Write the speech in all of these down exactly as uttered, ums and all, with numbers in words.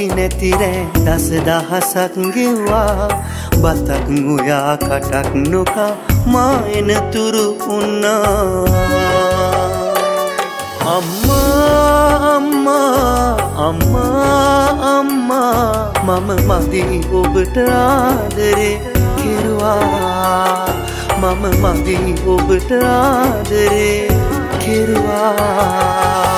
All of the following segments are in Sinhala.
නැති රෑ දස දහසක් ගෙව්වා බතක් උයා කටක් නොකා මා එනතුරු වුණා අම්මා අම්මා අම්මා අම්මා මම මදි ඔබට ආදරේ කෙරුවා මම මදි ඔබට ආදරේ කෙරුවා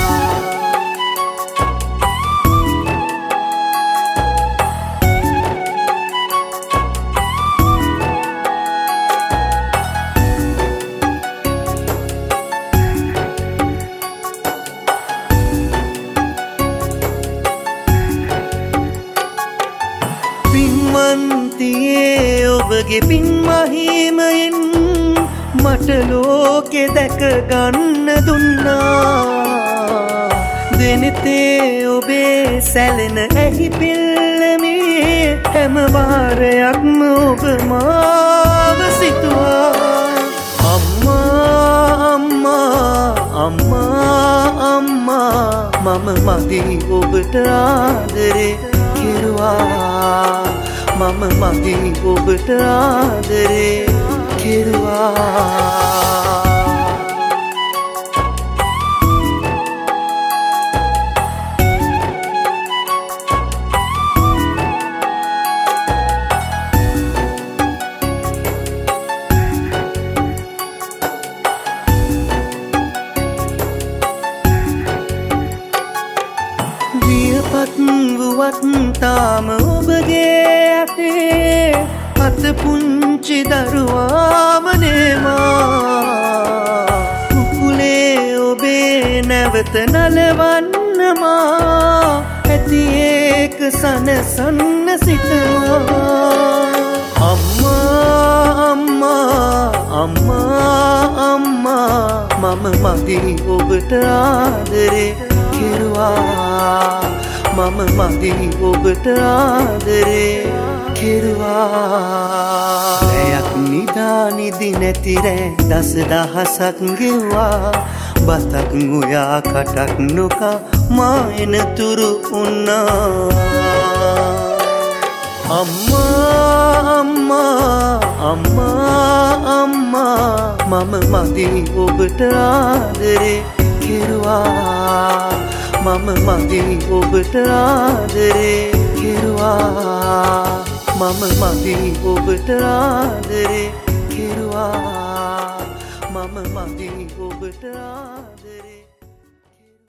පින්වන්තියේ ඔබගේ පින් මහිමයෙන් මට ලෝකෙ දැක ගන්න දුන්නා දෙනිතේ ඔබේ සැලෙන ඇහි පිල්ලමේ හැම වාරයක්ම ඔබ මාව සිතුවා අම්මා අම්මා අම්මා අම්මා මම මදි ඔබට ආදරේ කෙරුවා මම මදි ඔබට ආදරේ කෙරුවා වියපත් වුවත් තාම ඔබගේ අතේ අත පුංචි දරුවාමනේ මා කුකුලේ ඔබේ නැවත නලවන්න මා ඇති ඒක සනසන්න සිතවා අම්මා අම්මා අම්මා අම්මා මම මදි ඔබට ආදරේ කෙරුවා මම මදි ඔබට ආදරේ කෙරුවා රැයක් නිදා නිදි නැති රෑ දස දහසක් ගෙව්වා බතක් උයා කටක් නොකා මා එනතුරු වුණා අම්මා අම්මා අම්මා අම්මා මම මදි ඔබට ආදරේ කෙරුවා මම මදි ඔබට ආදරේ කෙරුවා මම මදි ඔබට ආදරේ කෙරුවා මම මදි ඔබට ආදරේ